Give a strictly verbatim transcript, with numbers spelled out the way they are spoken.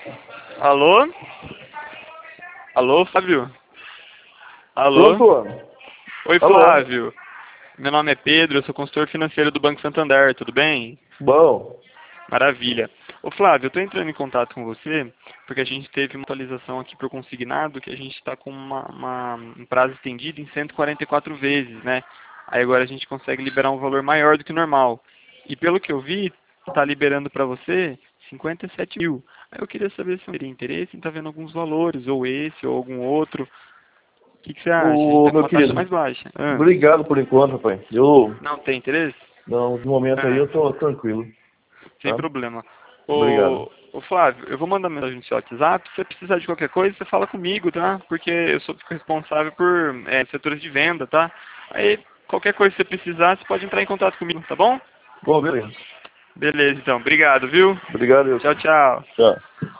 Alô? Alô, Flávio? Alô? Pronto? Oi, Alô? Flávio. Meu nome é Pedro, eu sou consultor financeiro do Banco Santander, tudo bem? Bom. Maravilha. Ô Flávio, eu estou entrando em contato com você porque a gente teve uma atualização aqui por consignado que a gente está com uma, uma- um prazo estendido em cento e quarenta e quatro vezes, né? Aí agora a gente consegue liberar um valor maior do que o normal. E pelo que eu vi, está liberando para você cinquenta e sete mil. Aí eu queria saber se você teria interesse em estar vendo alguns valores, ou esse, ou algum outro. O que, que você acha? A gente Ô, está com meu uma taxa querido, mais baixa. Ah, obrigado por enquanto, rapaz. Eu, não tem interesse? não, de momento aí Ah. eu tô tranquilo, Sem tá? problema. Obrigado. Ô, ô Flávio, eu vou mandar mensagem no seu WhatsApp. Se você precisar de qualquer coisa, você fala comigo, tá? Porque eu sou responsável por é, setores de venda, tá? Aí, qualquer coisa que você precisar, você pode entrar em contato comigo, tá bom? Bom, beleza. Beleza, então. Obrigado, viu? Obrigado, eu. Tchau, tchau. Tchau.